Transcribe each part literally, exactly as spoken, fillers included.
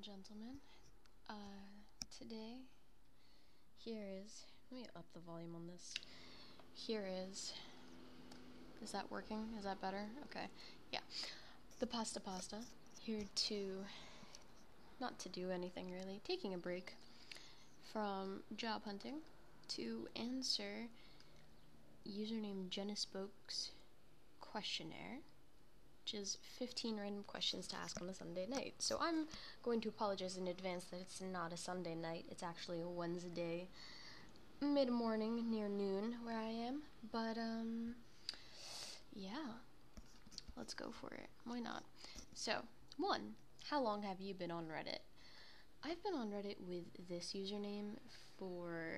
gentlemen. Uh, today, here is, let me up the volume on this. Here is, is that working? Is that better? Okay, yeah. The Pasta Pasta, here to, not to do anything really, taking a break from job hunting to answer username Jenna Spokes questionnaire, which is fifteen random questions to ask on a Sunday night. So I'm going to apologize in advance that it's not a Sunday night, it's actually a Wednesday mid-morning, near noon, where I am. But, um, yeah, let's go for it. Why not? So, one, how long have you been on Reddit? I've been on Reddit with this username for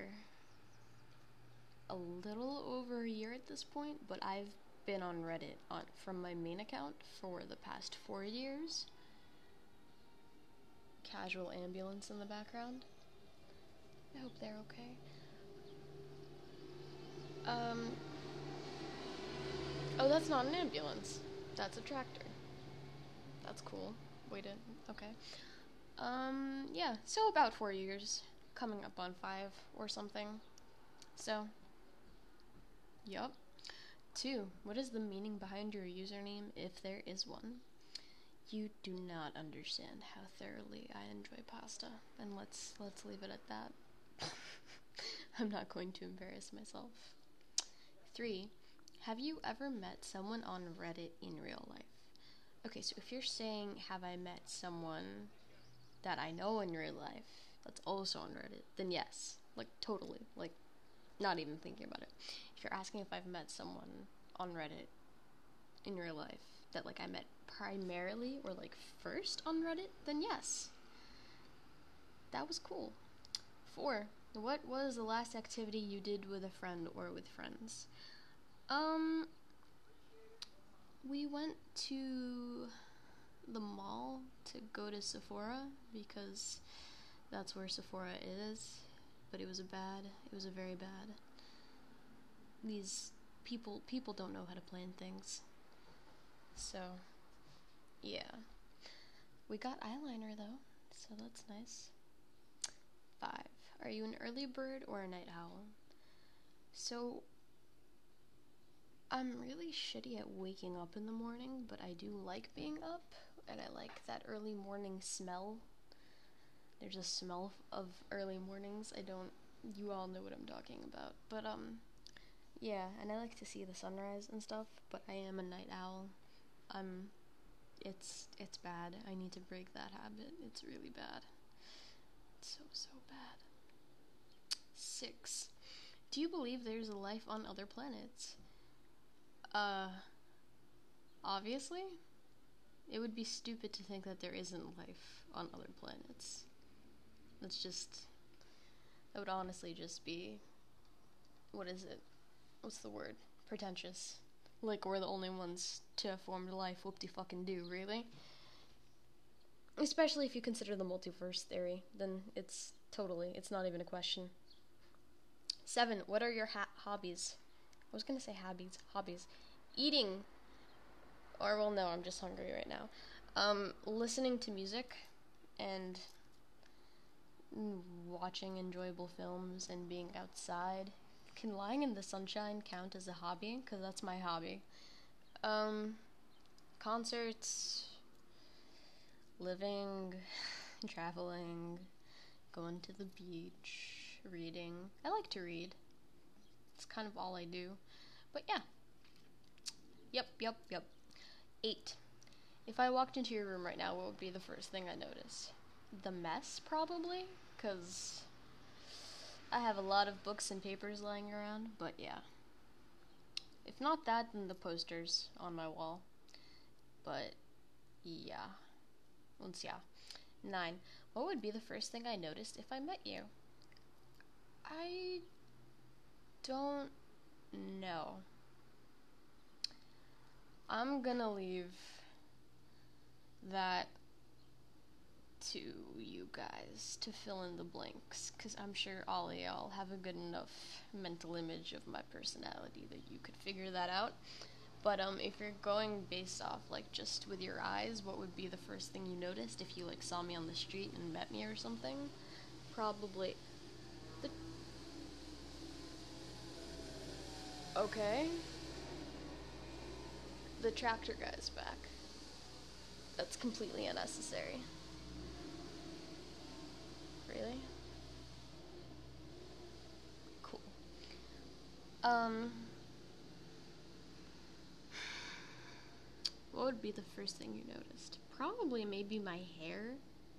a little over a year at this point, but I've been on Reddit on from my main account for the past four years. Casual ambulance in the background. I hope they're okay. Um. Oh, that's not an ambulance. That's a tractor. That's cool. Wait a. Okay. Um. Yeah. So about four years, coming up on five or something. So. Yup. Two, what is the meaning behind your username, if there is one? You do not understand how thoroughly I enjoy pasta, and let's let's leave it at that. I'm not going to embarrass myself. Three, have you ever met someone on Reddit in real life? Okay, so if you're saying, have I met someone that I know in real life that's also on Reddit, then yes, like totally, like not even thinking about it. If you're asking if I've met someone on Reddit in real life that like I met primarily or like first on Reddit, then yes. That was cool. Four, what was the last activity you did with a friend or with friends? Um, we went to the mall to go to Sephora because that's where Sephora is, but it was a bad, it was a very bad. These people, people don't know how to plan things. So, yeah. We got eyeliner though, so that's nice. Five, are you an early bird or a night owl? So, I'm really shitty at waking up in the morning, but I do like being up, and I like that early morning smell. There's a smell of early mornings. I don't, you all know what I'm talking about, but um, yeah, and I like to see the sunrise and stuff, but I am a night owl. I'm, it's, it's bad. I need to break that habit. It's really bad. It's so, so bad. Six, do you believe there's a life on other planets? Uh, obviously. It would be stupid to think that there isn't life on other planets. That's just, that would honestly just be, what is it? What's the word? Pretentious. Like we're the only ones to have formed life, whoop-de-fucking-do, really? Especially if you consider the multiverse theory, then it's totally, it's not even a question. Seven, what are your ha- hobbies? I was gonna say hobbies, hobbies. Eating, or well no, I'm just hungry right now. Um, listening to music, and watching enjoyable films, and being outside. Can lying in the sunshine count as a hobby? Because that's my hobby. Um, concerts, living, traveling, going to the beach, reading. I like to read. It's kind of all I do. But yeah. Yep, yep, yep. Eight. If I walked into your room right now, what would be the first thing I notice? The mess, probably? Because I have a lot of books and papers lying around, but yeah. If not that, then the posters on my wall. But, yeah. Once, yeah. Nine. What would be the first thing I noticed if I met you? I don't know. I'm gonna leave that to you guys to fill in the blanks, because I'm sure all of y'all have a good enough mental image of my personality that you could figure that out. But um, if you're going based off like just with your eyes, what would be the first thing you noticed if you like saw me on the street and met me or something? Probably the. Okay. The tractor guy's back. That's completely unnecessary. Really? Cool. Um. What would be the first thing you noticed? Probably maybe my hair.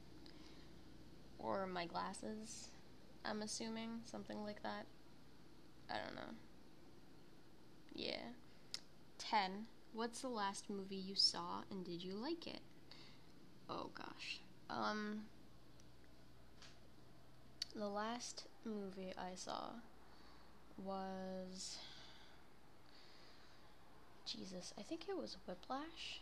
Or my glasses. I'm assuming. Something like that. I don't know. Yeah. ten. What's the last movie you saw and did you like it? Oh gosh. Um. The last movie I saw was. Jesus, I think it was Whiplash.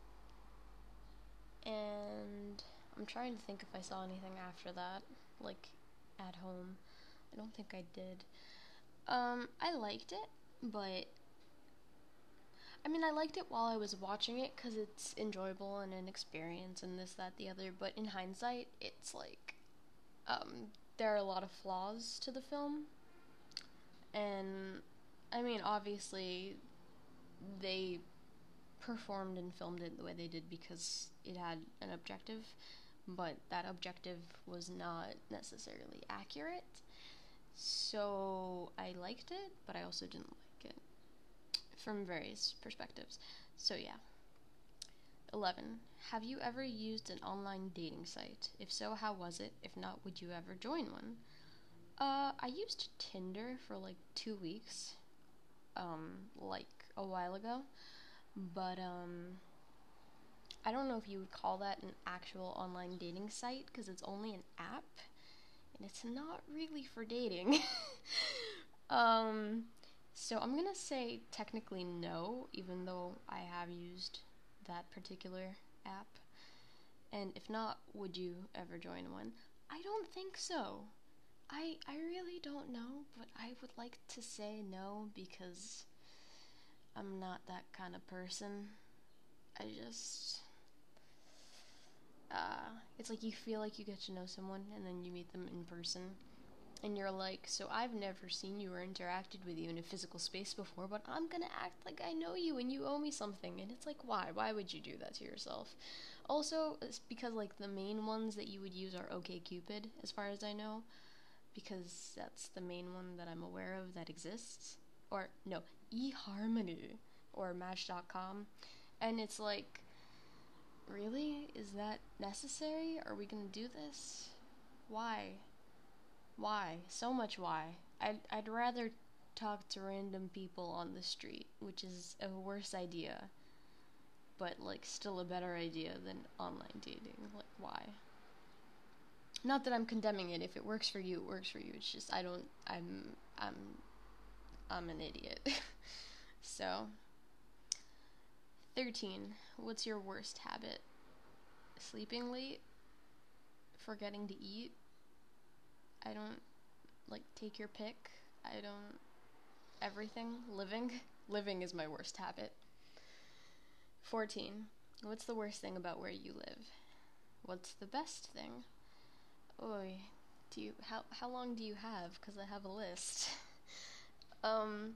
And I'm trying to think if I saw anything after that, like at home. I don't think I did. Um, I liked it, but I mean, I liked it while I was watching it because it's enjoyable and an experience and this, that, the other. But in hindsight, it's like um, there are a lot of flaws to the film, and I mean, obviously, they performed and filmed it the way they did because it had an objective, but that objective was not necessarily accurate. So I liked it, but I also didn't like it from various perspectives. So yeah. eleven. Have you ever used an online dating site? If so, how was it? If not, would you ever join one? Uh, I used Tinder for like two weeks, um, like a while ago, but um, I don't know if you would call that an actual online dating site because it's only an app, and it's not really for dating. um, so I'm gonna say technically no, even though I have used that particular app. And if not, would you ever join one? I don't think so. I I really don't know, but I would like to say no because I'm not that kind of person. I just uh it's like you feel like you get to know someone and then you meet them in person and you're like, so I've never seen you or interacted with you in a physical space before, but I'm gonna act like I know you and you owe me something. And it's like, why? Why would you do that to yourself? Also, it's because like the main ones that you would use are OkCupid, as far as I know, because that's the main one that I'm aware of that exists. Or no, eHarmony or Match dot com. And it's like, really? Is that necessary? Are we gonna do this? Why? Why? So much why. I'd, I'd rather talk to random people on the street, which is a worse idea, but like still a better idea than online dating. Like, why? Not that I'm condemning it. If it works for you, it works for you. It's just I don't. I'm. I'm. I'm an idiot. So. thirteen. What's your worst habit? Sleeping late? Forgetting to eat? I don't. Like, take your pick. I don't. Everything. Living. Living is my worst habit. fourteen. What's the worst thing about where you live? What's the best thing? Oy. Do you. How, how long do you have? Because I have a list. um.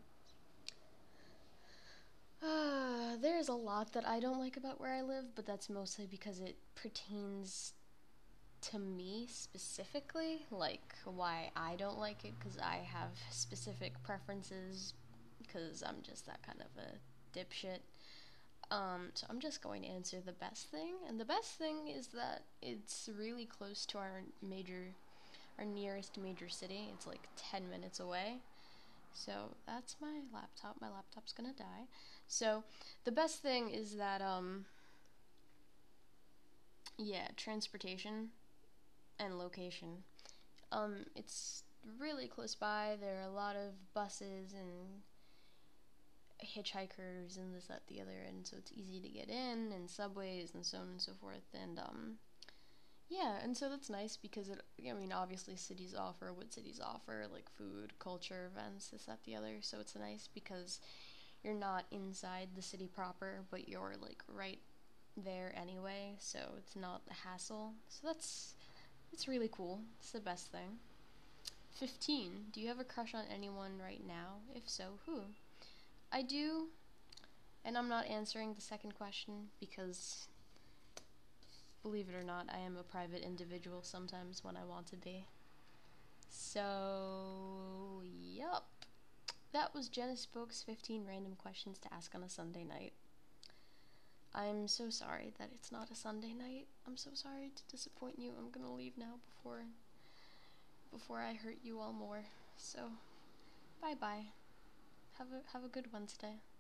Uh, there's a lot that I don't like about where I live, but that's mostly because it pertains to me specifically, like why I don't like it, because I have specific preferences, because I'm just that kind of a dipshit. Um, so I'm just going to answer the best thing, and the best thing is that it's really close to our major, our nearest major city. It's like ten minutes away. So that's my laptop. My laptop's gonna die. So the best thing is that, um, yeah, transportation and location. Um, it's really close by. There are a lot of buses and hitchhikers and this, that, the other, and so it's easy to get in, and subways and so on and so forth. And um, yeah, and so that's nice because it. I mean, obviously, cities offer what cities offer, like food, culture, events, this, that, the other. So it's nice because you're not inside the city proper, but you're like right there anyway, so it's not a hassle. So that's it's really cool. It's the best thing. fifteen. Do you have a crush on anyone right now? If so, who? I do, and I'm not answering the second question because, believe it or not, I am a private individual sometimes when I want to be. So, yup. That was Jenna Spoke's fifteen random questions to ask on a Sunday night. I'm so sorry that it's not a Sunday night. I'm so sorry to disappoint you. I'm gonna leave now before before I hurt you all more. So, bye bye. Have a have a good Wednesday.